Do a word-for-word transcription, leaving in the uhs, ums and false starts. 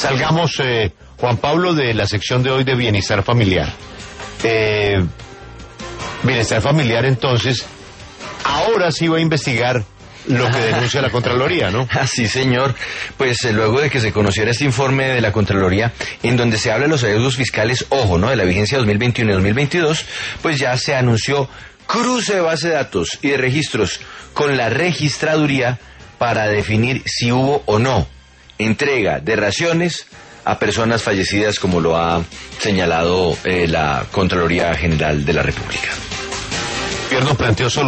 Salgamos, eh, Juan Pablo, de la sección de hoy de Bienestar Familiar. Eh, Bienestar Familiar, entonces, ahora sí va a investigar lo que denuncia la Contraloría, ¿no? Sí, señor. Pues eh, luego de que se conociera este informe de la Contraloría, en donde se habla de los adeudos fiscales, ojo, ¿no?, de la vigencia dos mil veintiuno y dos mil veintidós, pues ya se anunció cruce de base de datos y de registros con la registraduría para definir si hubo o no entrega de raciones a personas fallecidas, como lo ha señalado eh, la Contraloría General de la República. Gobierno planteó solo